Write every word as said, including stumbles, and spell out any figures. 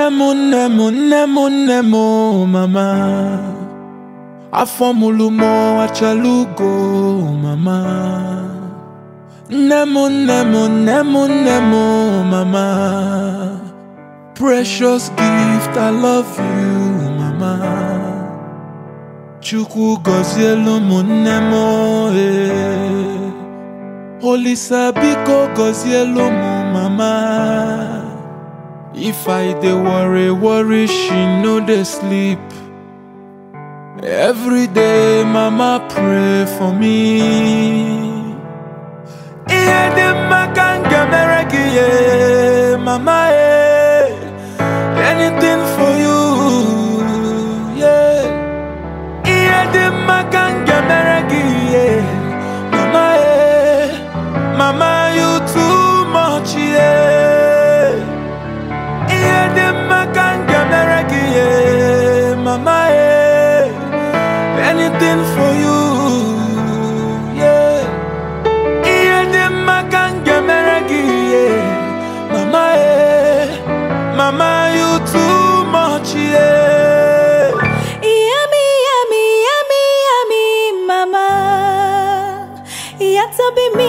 Nemo, nemo, nemo, nemo, mama. Afomulumo achalugo, mama. Nemo, nemo, nemo, nemo, mama. Precious gift, I love you, mama. Chukwu gozielu mu nemo, eh. Holy Sabiko gozielu mu, mama. If I dey worry, worry, she no dey sleep. Every day, mama pray for me. Iye de makanga meregi, yeah, mama, eh. Anything for you, yeah. Iye de makanga meregi, yeah, mama, eh. Mama, you too much, yeah. Mama, eh, anything for you, yeah. Yeah, the makanga meragi, yeah. Mama, eh, mama, you too much, yeah. Yummy, yummy, yummy, yummy, mama. Yata be me.